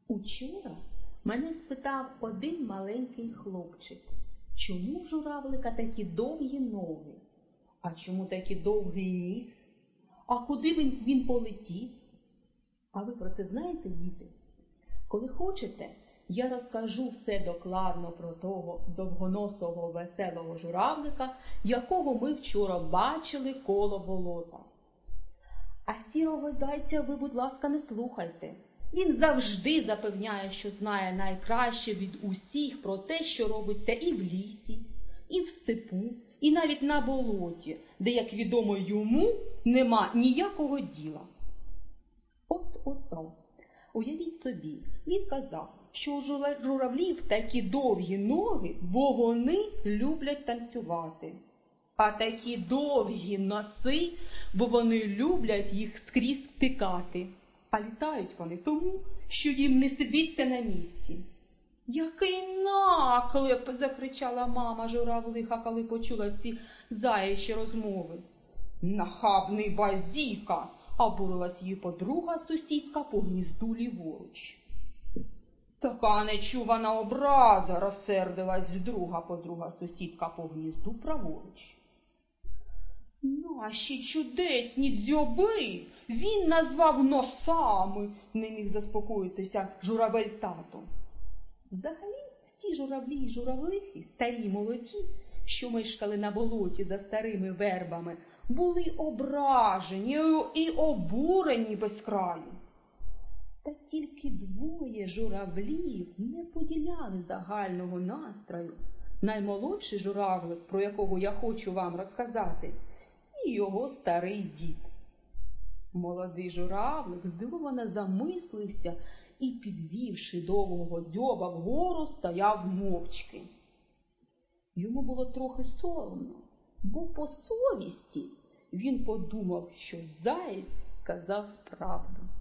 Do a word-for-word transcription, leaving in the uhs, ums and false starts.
Учора мене спитав один маленький хлопчик, чому в журавлика такі довгі ноги, а чому такий довгий ніс, а куди він, він полетів? А ви про це знаєте, діти? Коли хочете, я розкажу все докладно про того довгоносого веселого журавлика, якого ми вчора бачили коло болота. А сірого зайця ви, будь ласка, не слухайте. Він завжди запевняє, що знає найкраще від усіх про те, що робиться і в лісі, і в степу, і навіть на болоті, де, як відомо йому, нема ніякого діла. От-ото. Уявіть собі, він казав, що у журавлів такі довгі ноги, бо вони люблять танцювати. А такі довгі носи, бо вони люблять їх скрізь стикати. А літають вони тому, що їм не сидиться на місці. «Який наклеп!» – закричала мама журавлиха, коли почула ці заячі розмови. «Нахабний базіка!» – обурилась її подруга-сусідка по гнізду ліворуч. «Така нечувана образа!» – розсердилась друга подруга-сусідка по гнізду праворуч. «Наші чудесні дзьоби він назвав носами!» – не міг заспокоїтися журавель-тато. Взагалі, всі журавлі й журавлихи, старі й молоді, що мешкали на болоті за старими вербами, були ображені і обурені без краю. Та тільки двоє журавлів не поділяли загального настрою. Наймолодший журавлик, про якого я хочу вам розказати, і його старий дід. Молодий журавлик здивовано замислився і, підвівши довгого дзьоба вгору, стояв мовчки. Йому було трохи соромно, бо по совісті він подумав, що заєць сказав правду.